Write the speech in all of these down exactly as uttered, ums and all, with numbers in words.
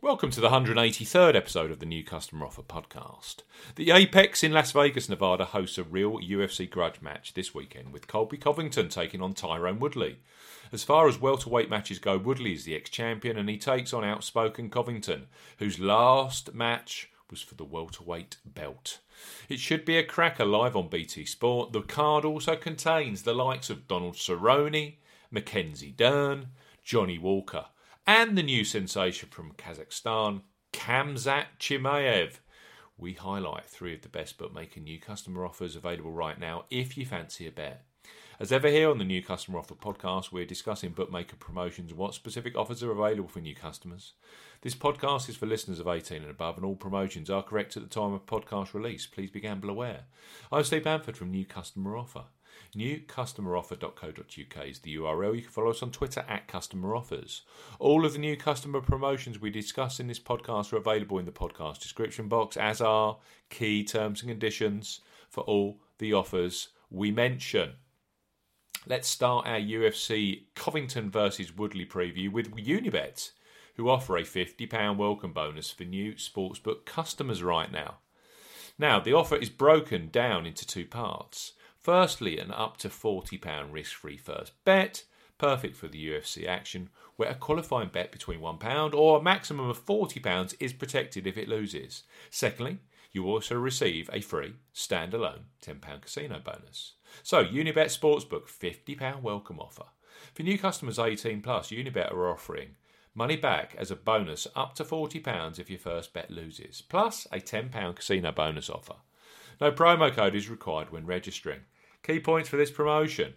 Welcome to the one hundred eighty-third episode of the New Customer Offer podcast. The Apex in Las Vegas, Nevada hosts a real U F C grudge match this weekend with Colby Covington taking on Tyrone Woodley. As far as welterweight matches go, Woodley is the ex-champion and he takes on outspoken Covington, whose last match was for the welterweight belt. It should be a cracker live on B T Sport. The card also contains the likes of Donald Cerrone, Mackenzie Dern, Johnny Walker, and the new sensation from Kazakhstan, Khamzat Chimaev. We highlight three of the best bookmaker new customer offers available right now if you fancy a bet. As ever here on the New Customer Offer podcast, we're discussing bookmaker promotions and what specific offers are available for new customers. This podcast is for listeners of eighteen and above, and all promotions are correct at the time of podcast release. Please be gamble aware. I'm Steve Bamford from New Customer Offer. new customer offer dot co dot U K is the U R L. You can follow us on Twitter at Customer Offers. All of the new customer promotions we discuss in this podcast are available in the podcast description box, as are key terms and conditions for all the offers we mention. Let's start our U F C Covington versus Woodley preview with Unibet, who offer a fifty pounds welcome bonus for new sportsbook customers right now. Now, the offer is broken down into two parts. Firstly, an up to forty pounds risk-free first bet, perfect for the U F C action, where a qualifying bet between one pound or a maximum of forty pounds is protected if it loses. Secondly, you also receive a free, standalone ten pounds casino bonus. So, Unibet Sportsbook fifty pounds welcome offer. For new customers eighteen plus, Unibet are offering money back as a bonus up to forty pounds if your first bet loses, plus a ten pounds casino bonus offer. No promo code is required when registering. Key points for this promotion: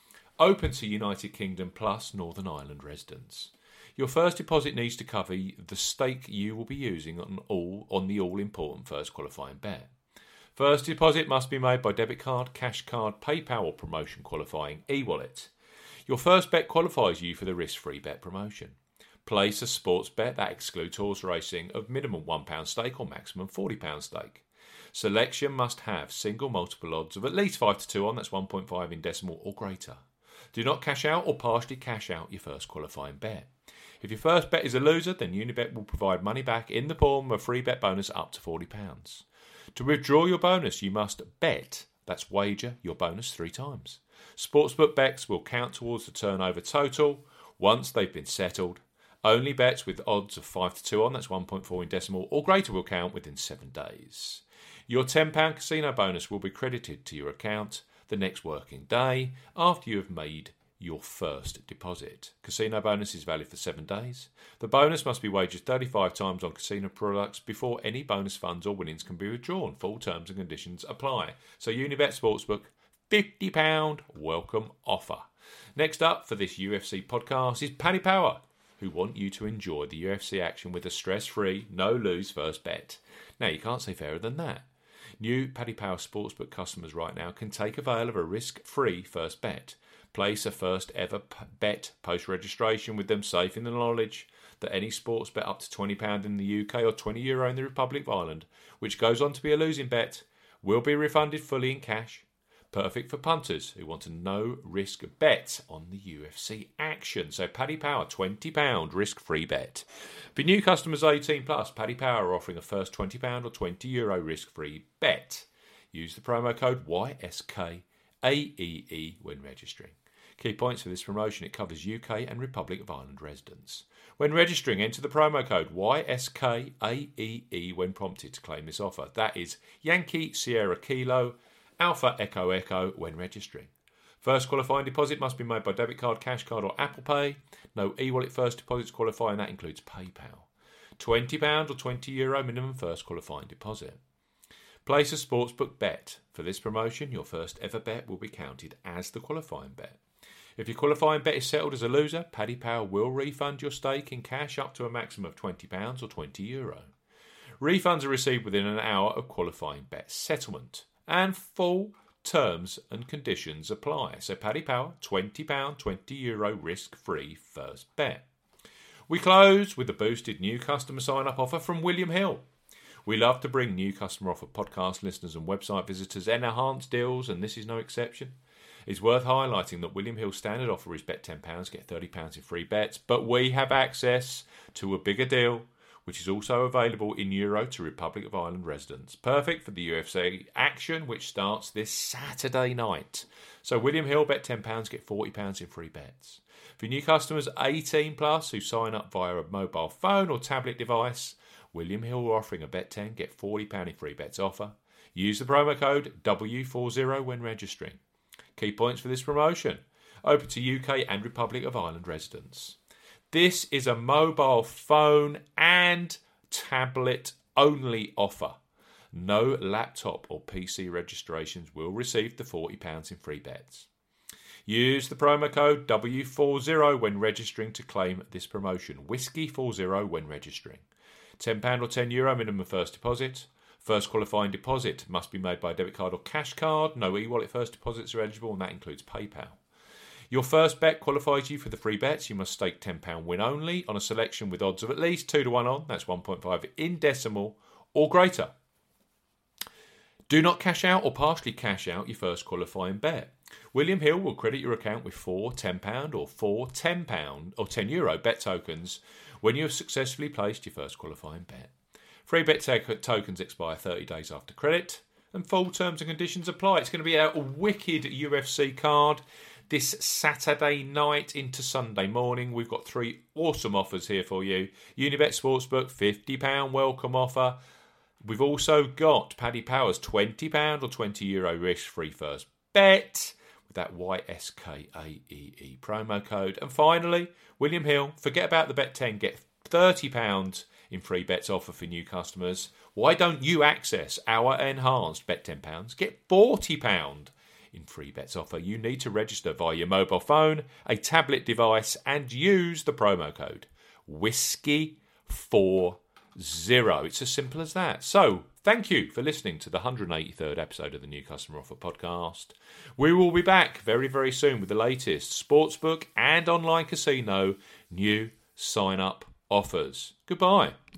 open to United Kingdom plus Northern Ireland residents. Your first deposit needs to cover the stake you will be using on all on the all-important first qualifying bet. First deposit must be made by debit card, cash card, PayPal or promotion qualifying e-wallet. Your first bet qualifies you for the risk-free bet promotion. Place a sports bet that excludes horse racing of minimum one pound stake or maximum forty pounds stake. Selection must have single multiple odds of at least five to two on, that's one point five in decimal or greater. Do not cash out or partially cash out your first qualifying bet. If your first bet is a loser, then Unibet will provide money back in the form of a free bet bonus up to forty pounds. To withdraw your bonus, you must bet, that's wager, your bonus three times. Sportsbook bets will count towards the turnover total once they've been settled. Only bets with odds of five to two on, that's one point four in decimal or greater, will count within seven days. Your ten pounds casino bonus will be credited to your account the next working day after you have made your first deposit. Casino bonus is valid for seven days. The bonus must be wagered thirty-five times on casino products before any bonus funds or winnings can be withdrawn. Full terms and conditions apply. So Unibet Sportsbook, fifty pounds welcome offer. Next up for this U F C podcast is Paddy Power, who want you to enjoy the U F C action with a stress-free, no-lose first bet. Now, you can't say fairer than that. New Paddy Power Sportsbook customers right now can take avail of a risk-free first bet. Place a first ever p- bet post-registration with them safe in the knowledge that any sports bet up to twenty pounds in the U K or twenty euro in the Republic of Ireland, which goes on to be a losing bet, will be refunded fully in cash. Perfect for punters who want a no-risk bet on the U F C action. So Paddy Power, twenty pounds risk-free bet. For new customers eighteen plus, Paddy Power are offering a first twenty pounds or twenty euro risk-free bet. Use the promo code Y S K A E E when registering. Key points for this promotion: it covers U K and Republic of Ireland residents. When registering, enter the promo code Y S K A E E when prompted to claim this offer. That is Yankee Sierra Kilo Alpha Echo Echo when registering. First qualifying deposit must be made by debit card, cash card or Apple Pay. No e-wallet first deposits qualify, and that includes PayPal. twenty pounds or twenty euro minimum first qualifying deposit. Place a sportsbook bet. For this promotion, your first ever bet will be counted as the qualifying bet. If your qualifying bet is settled as a loser, Paddy Power will refund your stake in cash up to a maximum of twenty pounds or twenty euro. Refunds are received within an hour of qualifying bet settlement, and full terms and conditions apply. So Paddy Power, twenty pounds, twenty euro risk-free first bet. We close with the boosted new customer sign-up offer from William Hill. We love to bring new customer offer podcast listeners and website visitors enhanced deals, and this is no exception. It's worth highlighting that William Hill's standard offer is bet ten pounds, get thirty pounds in free bets, but we have access to a bigger deal which is also available in Euro to Republic of Ireland residents. Perfect for the U F C action, which starts this Saturday night. So William Hill, bet ten pounds, get forty pounds in free bets. For new customers eighteen plus who sign up via a mobile phone or tablet device, William Hill are offering a bet ten, get forty pounds in free bets offer. Use the promo code W forty when registering. Key points for this promotion: open to U K and Republic of Ireland residents. This is a mobile phone and tablet only offer. No laptop or P C registrations will receive the forty pounds in free bets. Use the promo code W forty when registering to claim this promotion. Whiskey forty when registering. ten pounds or ten euro minimum first deposit. First qualifying deposit must be made by debit card or cash card. No e-wallet first deposits are eligible, and that includes PayPal. Your first bet qualifies you for the free bets. You must stake ten pounds win only on a selection with odds of at least two to one on. That's one point five in decimal or greater. Do not cash out or partially cash out your first qualifying bet. William Hill will credit your account with four ten pounds or four ten pounds or ten euro bet tokens when you have successfully placed your first qualifying bet. Free bet tokens expire thirty days after credit, and full terms and conditions apply. It's going to be a wicked U F C card this Saturday night into Sunday morning. We've got three awesome offers here for you. Unibet Sportsbook, fifty pounds welcome offer. We've also got Paddy Power's twenty pounds or twenty euro risk-free first bet with that Y S K A E E promo code. And finally, William Hill, forget about the bet ten, get thirty pounds in free bets offer for new customers. Why don't you access our enhanced bet ten pounds, get forty pounds in free bets offer? You need to register via your mobile phone, a tablet device, and use the promo code Whiskey forty. It's as simple as that. So, thank you for listening to the one hundred eighty-third episode of the New Customer Offer podcast. We will be back very, very soon with the latest sportsbook and online casino new sign-up offers. Goodbye.